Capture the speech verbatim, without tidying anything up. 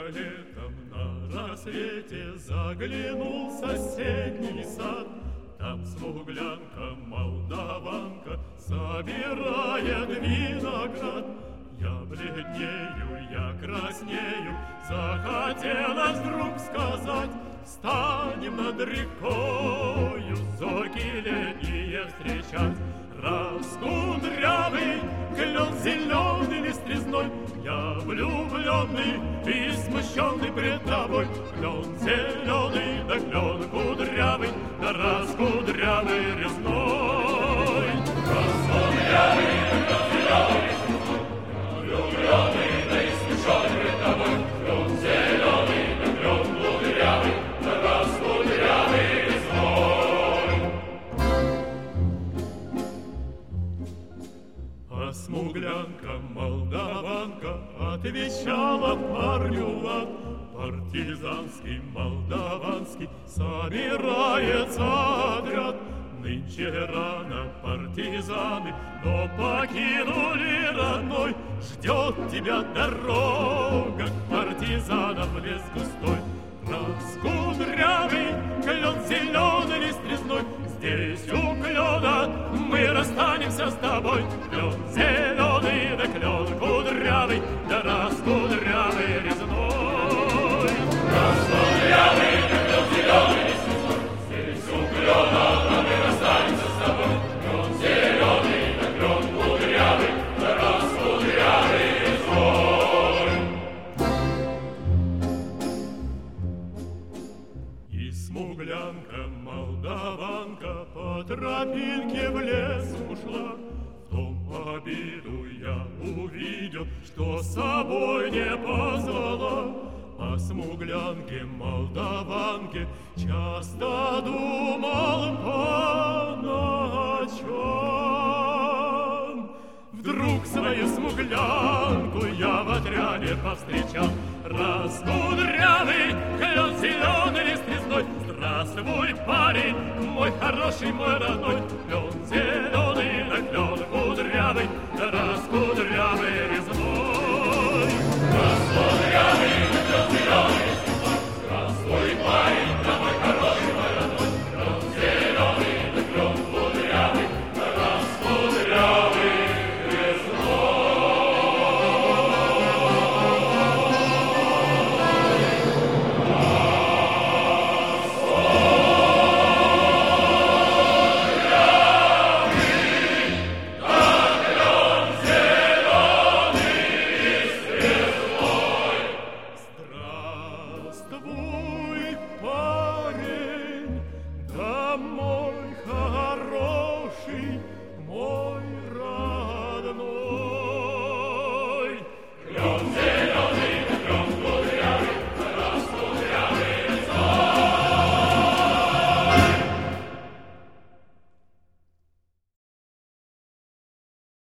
летом на рассвете заглянул в соседний сад. Там смуглянка, молдаванка собирает виноград. Я бледнею, я краснею, захотелось вдруг сказать: встанем над рекою, зорьки летние встречать. Раскудрявый клен зеленый лист-резной, я влюбленный и смущенный пред тобой. Клен зеленый, да клен кудрявый, да раскудрявый резной. Раскудрявый, да клен зеленый, влюбленный, да и смущенный пред тобой. Клен зеленый, да клен кудрявый, да раскудрявый резной. А смуглянка, молдаванка отвечала парню лад. Партизанский, молдаванский собирается отряд. Нынче рано партизаны, но покинули родной. Ждет тебя дорога к партизанам в лес густой. Раскудрявый клен зеленый лист резной, здесь у клена мы расстанемся с тобой. Клен зеленый, да клен кудрявый, да раскудрявый резной. Раскудрявый, да клен зеленый лист резной, здесь у клена мы расстанемся с тобой. Клен зеленый, да клен кудрявый, да раскудрявый резной. И смуглянка, молдаванка по тропинке в лес ушла. В том обиду я увидел, что с собой не позвала. О смуглянке, молдаванке часто думал по ночам. Вдруг свою смуглянку я в отряде повстречал. Раскудрявый клен зеленый лист резной, здравствуй, парень, мой хороший, мой родной. Клен зеленый, да клен кудрявый, да раскудрявый резной.